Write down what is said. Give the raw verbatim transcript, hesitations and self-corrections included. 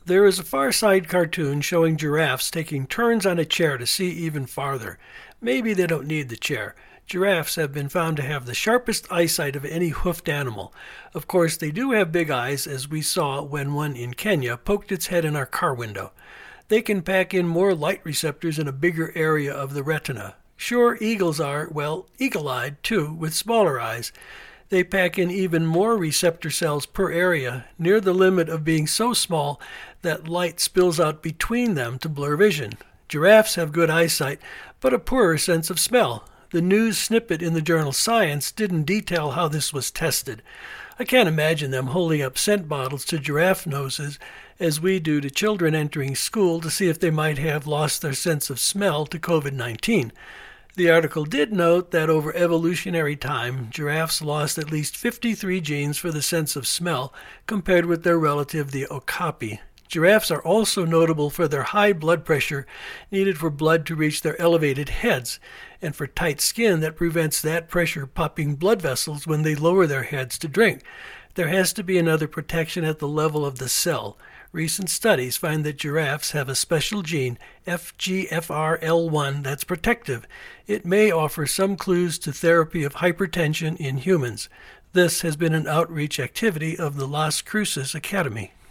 There is a Far Side cartoon showing giraffes taking turns on a chair to see even farther. Maybe they don't need the chair. Giraffes have been found to have the sharpest eyesight of any hoofed animal. Of course, they do have big eyes, as we saw when one in Kenya poked its head in our car window. They can pack in more light receptors in a bigger area of the retina. Sure, eagles are, well, eagle-eyed too, with smaller eyes. They pack in even more receptor cells per area, near the limit of being so small that light spills out between them to blur vision. Giraffes have good eyesight, but a poorer sense of smell. The news snippet in the journal Science didn't detail how this was tested. I can't imagine them holding up scent bottles to giraffe noses as we do to children entering school to see if they might have lost their sense of smell to covid nineteen. The article did note that over evolutionary time, giraffes lost at least fifty-three genes for the sense of smell compared with their relative, the okapi. Giraffes are also notable for their high blood pressure needed for blood to reach their elevated heads, and for tight skin that prevents that pressure popping blood vessels when they lower their heads to drink. There has to be another protection at the level of the cell. Recent studies find that giraffes have a special gene, F G F R L one, that's protective. It may offer some clues to therapy of hypertension in humans. This has been an outreach activity of the Las Cruces Academy.